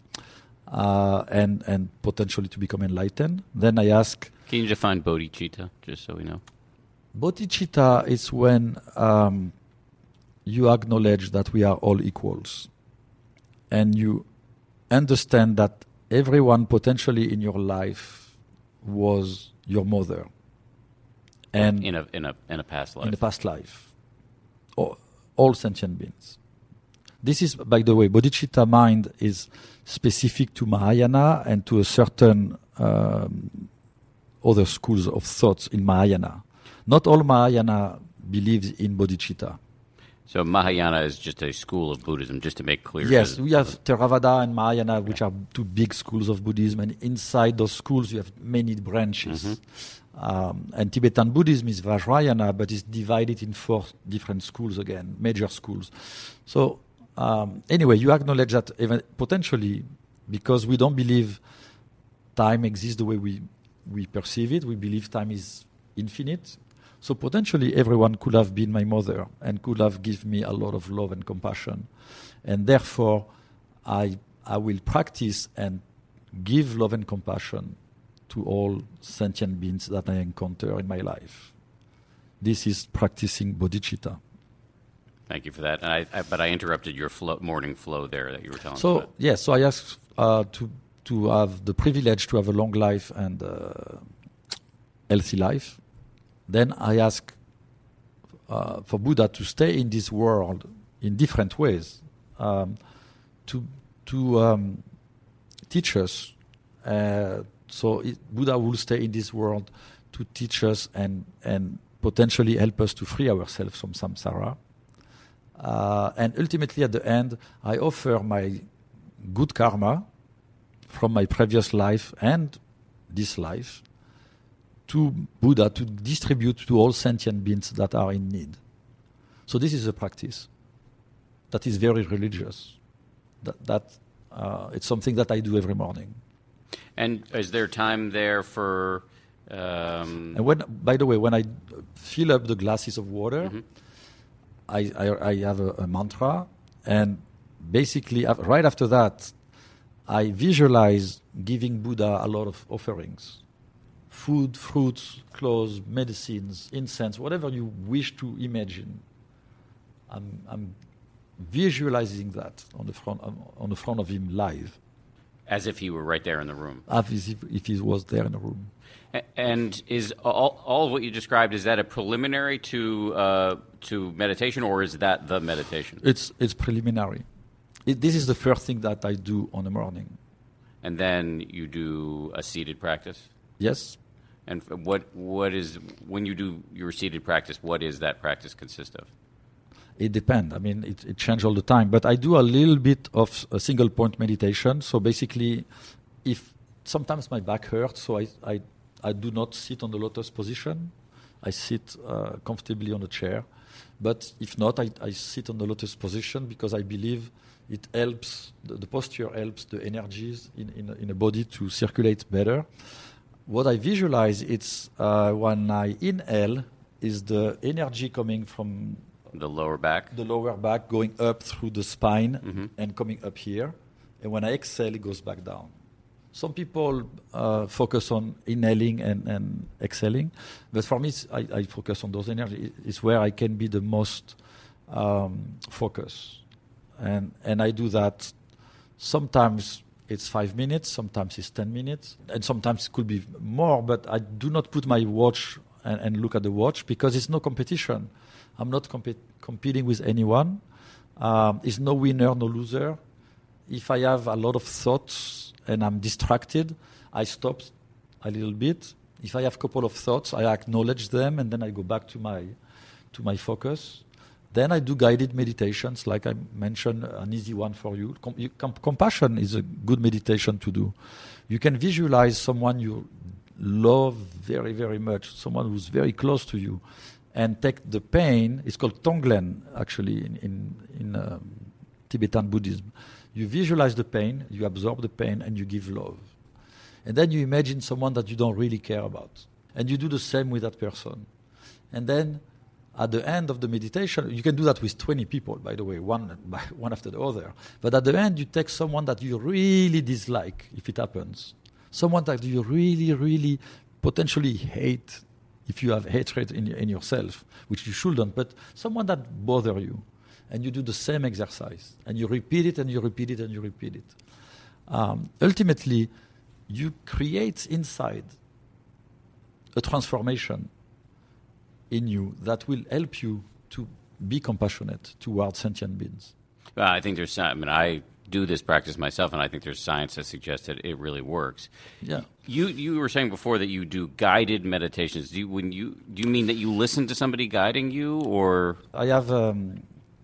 [SPEAKER 2] and potentially to become enlightened. Then I ask...
[SPEAKER 1] Can you define bodhicitta, just so we know?
[SPEAKER 2] Bodhicitta is when you acknowledge that we are all equals. And you understand that everyone potentially in your life was your mother. And
[SPEAKER 1] in a past life.
[SPEAKER 2] In a past life. All sentient beings. This is, by the way, bodhicitta mind is specific to Mahayana and to a certain other schools of thoughts in Mahayana. Not all Mahayana believes in bodhicitta.
[SPEAKER 1] So Mahayana is just a school of Buddhism, just to make clear.
[SPEAKER 2] Yes, we have Theravada and Mahayana, which are two big schools of Buddhism, and inside those schools you have many branches. And Tibetan Buddhism is Vajrayana, but it's divided in 4 different schools again, major schools. So anyway, you acknowledge that even potentially, because we don't believe time exists the way we perceive it, we believe time is infinite. So potentially everyone could have been my mother and could have given me a lot of love and compassion. And therefore, I will practice and give love and compassion to all sentient beings that I encounter in my life. This is practicing bodhicitta.
[SPEAKER 1] Thank you for that. And but I interrupted your morning flow there that you were telling us about.
[SPEAKER 2] Yes, so I asked to have the privilege to have a long life and healthy life. Then I ask for Buddha to stay in this world in different ways, to teach us. Buddha will stay in this world to teach us and potentially help us to free ourselves from samsara. And ultimately, at the end, I offer my good karma from my previous life and this life to Buddha to distribute to all sentient beings that are in need. So this is a practice that is very religious. It's something that I do every morning.
[SPEAKER 1] And is there time there for...
[SPEAKER 2] And by the way, when I fill up the glasses of water, I have a mantra, and basically right after that, I visualize giving Buddha a lot of offerings. Food, fruits, clothes, medicines, incense, whatever you wish to imagine. I'm visualizing that on the front of him live.
[SPEAKER 1] As if he were right there in the room.
[SPEAKER 2] As if he was there in the room.
[SPEAKER 1] And is all of what you described, is that a preliminary to meditation, or is that the meditation?
[SPEAKER 2] It's preliminary. This is the first thing that I do on the morning.
[SPEAKER 1] And then you do a seated practice?
[SPEAKER 2] Yes.
[SPEAKER 1] And what is, when you do your seated practice, what is that practice consist of?
[SPEAKER 2] It depends. I mean, it changes all the time. But I do a little bit of a single point meditation. So basically, if sometimes my back hurts, so I do not sit on the lotus position. I sit comfortably on a chair. But if not, I sit on the lotus position because I believe it helps, the posture helps the energies in a body to circulate better. What I visualize, it's when I inhale, is the energy coming from
[SPEAKER 1] the lower back? The
[SPEAKER 2] lower back going up through the spine and coming up here. And when I exhale, it goes back down. Some people focus on inhaling and exhaling. But for me, I focus on those energies. It's where I can be the most focused. And I do that. Sometimes it's 5 minutes, sometimes it's 10 minutes, and sometimes it could be more, but I do not put my watch and look at the watch because it's no competition. I'm not competing with anyone. It's no winner, no loser. If I have a lot of thoughts and I'm distracted, I stop a little bit. If I have a couple of thoughts, I acknowledge them, and then I go back to my focus. Then I do guided meditations, like I mentioned, an easy one for you. Compassion is a good meditation to do. You can visualize someone you love very, very much, someone who's very close to you, and take the pain. It's called Tonglen, actually, in Tibetan Buddhism. You visualize the pain, you absorb the pain, and you give love. And then you imagine someone that you don't really care about. And you do the same with that person. And then at the end of the meditation, you can do that with 20 people, by the way, one after the other. But at the end, you take someone that you really dislike, if it happens. Someone that you really, really potentially hate, if you have hatred in yourself, which you shouldn't, but someone that bothers you. And you do the same exercise. And you repeat it, and you repeat it, and you repeat it. Ultimately, you create inside a transformation in you that will help you to be compassionate towards sentient beings.
[SPEAKER 1] Well, I think there's, I do this practice myself, and I think there's science that suggests that it really works.
[SPEAKER 2] Yeah.
[SPEAKER 1] You were saying before that you do guided meditations. Do you mean that you listen to somebody guiding you, or?
[SPEAKER 2] I have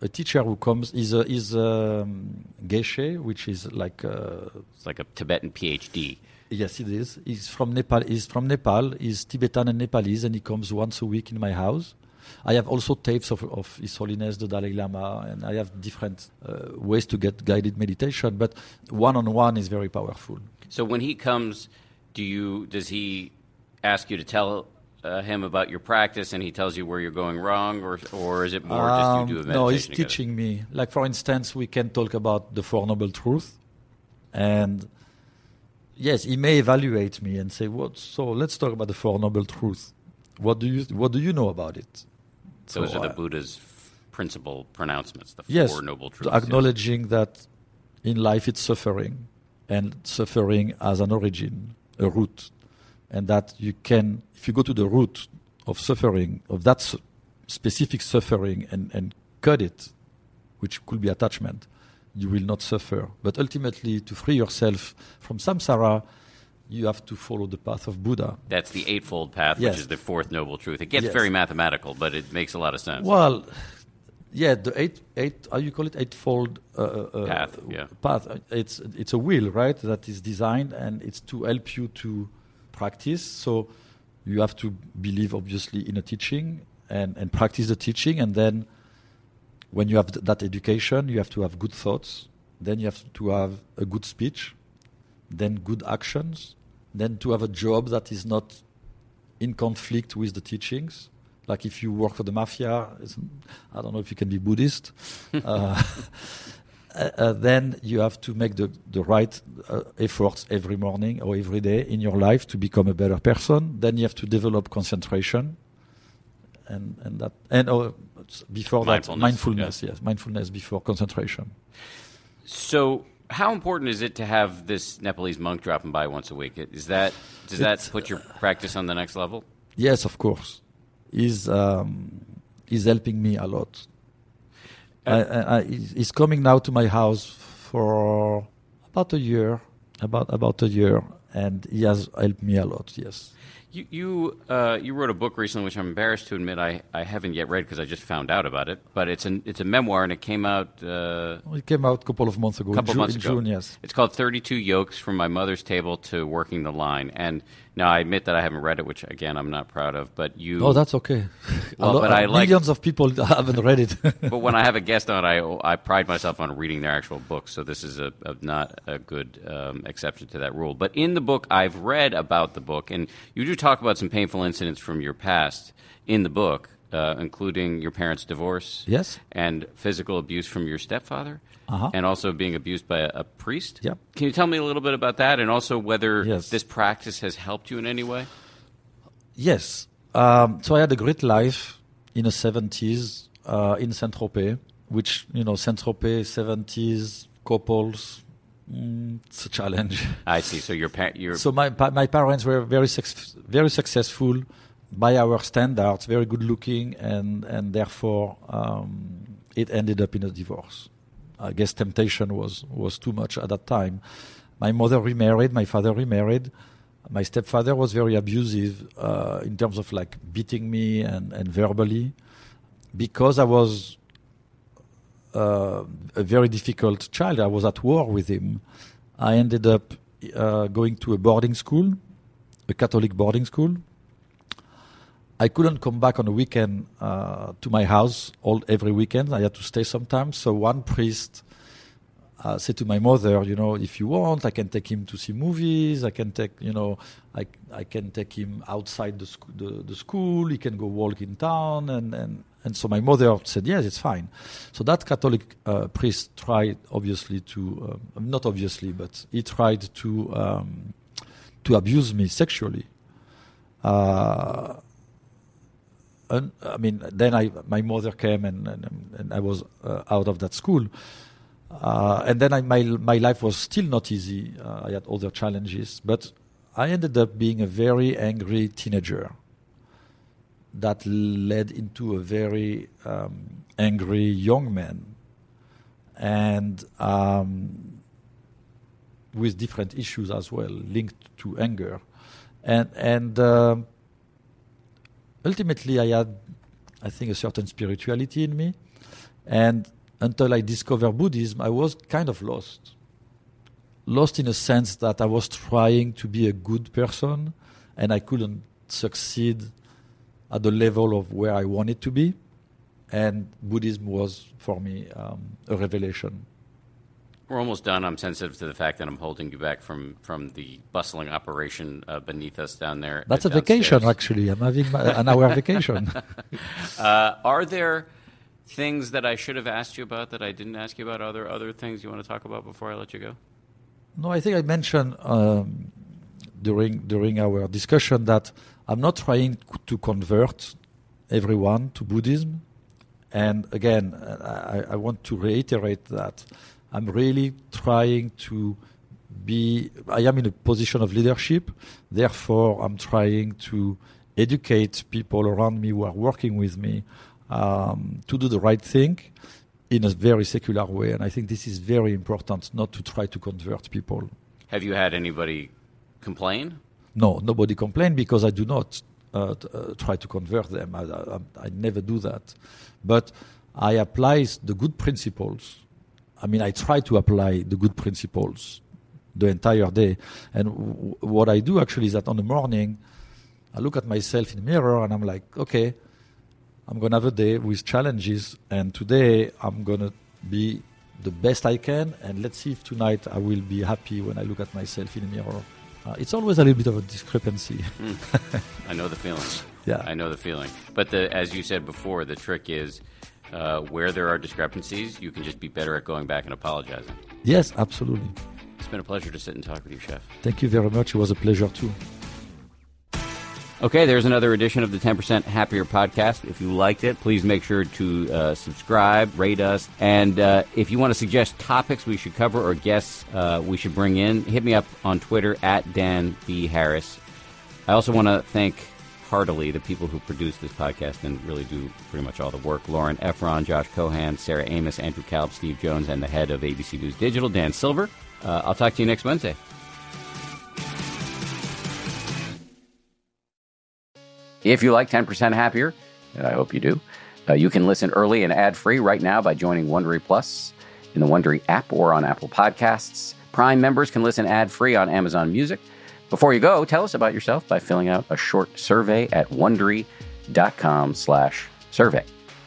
[SPEAKER 2] a teacher who comes is Geshe, which is like
[SPEAKER 1] it's like a Tibetan PhD.
[SPEAKER 2] Yes, it is. He's from Nepal. He's Tibetan and Nepalese, and he comes once a week in my house. I have also tapes of His Holiness the Dalai Lama, and I have different ways to get guided meditation. But one-on-one is very powerful.
[SPEAKER 1] So when he comes, does he ask you to tell him about your practice, and he tells you where you're going wrong, or is it more just you do a meditation
[SPEAKER 2] No, he's
[SPEAKER 1] together?
[SPEAKER 2] teaching me. Like, for instance, we can talk about the Four Noble Truths, and yes, he may evaluate me and say, "What? So let's talk about the Four Noble Truths. What do you know about it?"
[SPEAKER 1] Those are the Buddha's principal pronouncements, the
[SPEAKER 2] yes,
[SPEAKER 1] Four Noble Truths.
[SPEAKER 2] Acknowledging that in life it's suffering, and suffering as an origin, a root, and that you can, if you go to the root of suffering, of that specific suffering, and cut it, which could be attachment, you will not suffer. But ultimately, to free yourself from samsara, you have to follow the path of Buddha.
[SPEAKER 1] That's the Eightfold Path,
[SPEAKER 2] Yes.
[SPEAKER 1] which is the fourth noble truth. It gets
[SPEAKER 2] Yes.
[SPEAKER 1] very mathematical, but it makes a lot of sense.
[SPEAKER 2] Well, yeah, the eight. How you call it? Eightfold
[SPEAKER 1] Path, yeah.
[SPEAKER 2] Path. It's a wheel, right? That is designed, and it's to help you to practice. So you have to believe, obviously, in a teaching and practice the teaching, and then when you have that education, you have to have good thoughts. Then you have to have a good speech, then good actions, then to have a job that is not in conflict with the teachings. Like if you work for the mafia, I don't know if you can be Buddhist. Then you have to make the right efforts every morning or every day in your life to become a better person. Then you have to develop concentration, before mindfulness. Yes, mindfulness before concentration.
[SPEAKER 1] So how important is it to have this Nepalese monk dropping by once a week? Does that put your practice on the next level?
[SPEAKER 2] Yes, of course. He's helping me a lot. He's coming now to my house for about a year, and he has helped me a lot. Yes.
[SPEAKER 1] You wrote a book recently, which I'm embarrassed to admit I haven't yet read because I just found out about it. But it's a memoir, and it came out.
[SPEAKER 2] It came out a couple of months ago. In June, yes.
[SPEAKER 1] It's called 32 Yokes from My Mother's Table to Working the Line. And now I admit that I haven't read it, which again I'm not proud of. But you.
[SPEAKER 2] Oh, that's okay.
[SPEAKER 1] Well,
[SPEAKER 2] millions of people haven't read it.
[SPEAKER 1] But when I have a guest on, I pride myself on reading their actual books. So this is not a good exception to that rule. But in the book, I've read about the book, and you do talk about some painful incidents from your past in the book, including your parents' divorce,
[SPEAKER 2] yes,
[SPEAKER 1] and physical abuse from your stepfather, and also being abused by a priest.
[SPEAKER 2] Yep.
[SPEAKER 1] Can you tell me a little bit about that, and also whether
[SPEAKER 2] Yes.
[SPEAKER 1] this practice has helped you in any way?
[SPEAKER 2] Yes. So I had a great life in the 70s in Saint-Tropez, which, Saint-Tropez, 70s, couples, it's a challenge.
[SPEAKER 1] I see. So
[SPEAKER 2] So my parents were very successful by our standards, very good looking, and therefore it ended up in a divorce. I guess temptation was too much at that time. My mother remarried, my father remarried. My stepfather was very abusive in terms of like beating me and verbally, because I was a very difficult child. I was at war with him. I ended up going to a boarding school, a Catholic boarding school. I couldn't come back on a weekend to my house every weekend. I had to stay sometimes. So one priest said to my mother, if you want, I can take him to see movies. I can take, I can take him outside the school. He can go walk in town, and so my mother said, yes, it's fine. So that Catholic priest tried, obviously, not obviously, but he tried to abuse me sexually. Then my mother came and I was out of that school. And then my life was still not easy. I had other challenges, but I ended up being a very angry teenager that led into a very angry young man, and with different issues as well linked to anger, and ultimately I had, I think, a certain spirituality in me, And until I discovered Buddhism, I was kind of lost. Lost in a sense that I was trying to be a good person and I couldn't succeed at the level of where I wanted to be. And Buddhism was, for me, a revelation.
[SPEAKER 1] We're almost done. I'm sensitive to the fact that I'm holding you back from the bustling operation beneath us down there.
[SPEAKER 2] That's a vacation, actually. I'm having an hour vacation.
[SPEAKER 1] Are there things that I should have asked you about that I didn't ask you about? Are there other things you want to talk about before I let you go?
[SPEAKER 2] No, I think I mentioned during our discussion that I'm not trying to convert everyone to Buddhism. And again, I want to reiterate that I'm really trying to I am in a position of leadership. Therefore, I'm trying to educate people around me who are working with me to do the right thing in a very secular way. And I think this is very important, not to try to convert people.
[SPEAKER 1] Have you had anybody complain?
[SPEAKER 2] No, nobody complained because I do not try to convert them. I never do that. But I apply the good principles. I mean, I try to apply the good principles the entire day. And what I do actually is that on the morning, I look at myself in the mirror and I'm like, okay, I'm going to have a day with challenges. And today I'm going to be the best I can. And let's see if tonight I will be happy when I look at myself in the mirror. It's always a little bit of a discrepancy.
[SPEAKER 1] I know the feeling.
[SPEAKER 2] Yeah.
[SPEAKER 1] I know the feeling. But as you said before, the trick is where there are discrepancies, you can just be better at going back and apologizing.
[SPEAKER 2] Yes, absolutely.
[SPEAKER 1] It's been a pleasure to sit and talk with you, Chef.
[SPEAKER 2] Thank you very much. It was a pleasure, too.
[SPEAKER 1] Okay, there's another edition of the 10% Happier podcast. If you liked it, please make sure to subscribe, rate us. And if you want to suggest topics we should cover or guests we should bring in, hit me up on Twitter at Dan B. Harris. I also want to thank heartily the people who produce this podcast and really do pretty much all the work. Lauren Efron, Josh Cohan, Sarah Amos, Andrew Kalb, Steve Jones, and the head of ABC News Digital, Dan Silver. I'll talk to you next Wednesday. If you like 10% Happier, and I hope you do, you can listen early and ad-free right now by joining Wondery Plus in the Wondery app or on Apple Podcasts. Prime members can listen ad-free on Amazon Music. Before you go, tell us about yourself by filling out a short survey at Wondery.com/survey.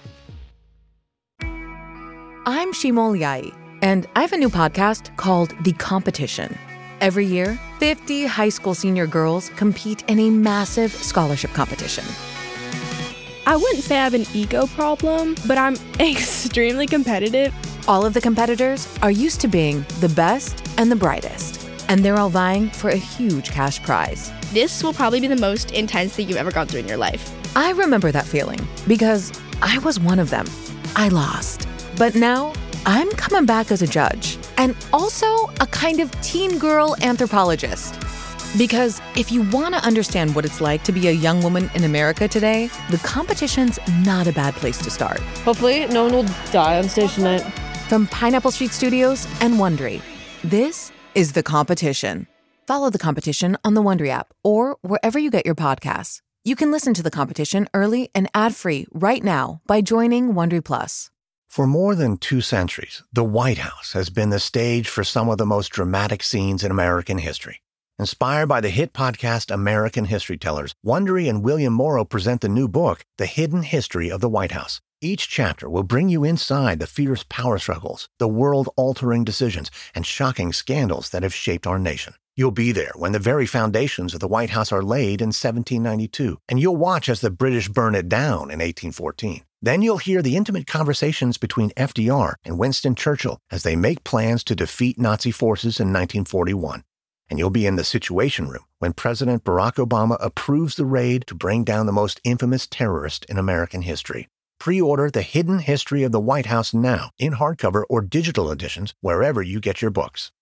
[SPEAKER 3] I'm Shimol Yai, and I have a new podcast called The Competition. Every year, 50 high school senior girls compete in a massive scholarship competition.
[SPEAKER 4] I wouldn't say I have an ego problem, but I'm extremely competitive.
[SPEAKER 3] All of the competitors are used to being the best and the brightest, and they're all vying for a huge cash prize.
[SPEAKER 4] This will probably be the most intense thing you've ever gone through in your life.
[SPEAKER 3] I remember that feeling because I was one of them. I lost. But now I'm coming back as a judge and also a kind of teen girl anthropologist. Because if you want to understand what it's like to be a young woman in America today, The Competition's not a bad place to start.
[SPEAKER 5] Hopefully no one will die on stage tonight.
[SPEAKER 3] From Pineapple Street Studios and Wondery, this is The Competition. Follow The Competition on the Wondery app or wherever you get your podcasts. You can listen to The Competition early and ad-free right now by joining Wondery Plus.
[SPEAKER 6] For more than 2 centuries, the White House has been the stage for some of the most dramatic scenes in American history. Inspired by the hit podcast American History Tellers, Wondery and William Morrow present the new book, The Hidden History of the White House. Each chapter will bring you inside the fierce power struggles, the world-altering decisions, and shocking scandals that have shaped our nation. You'll be there when the very foundations of the White House are laid in 1792, and you'll watch as the British burn it down in 1814. Then you'll hear the intimate conversations between FDR and Winston Churchill as they make plans to defeat Nazi forces in 1941. And you'll be in the Situation Room when President Barack Obama approves the raid to bring down the most infamous terrorist in American history. Pre-order The Hidden History of the White House now in hardcover or digital editions wherever you get your books.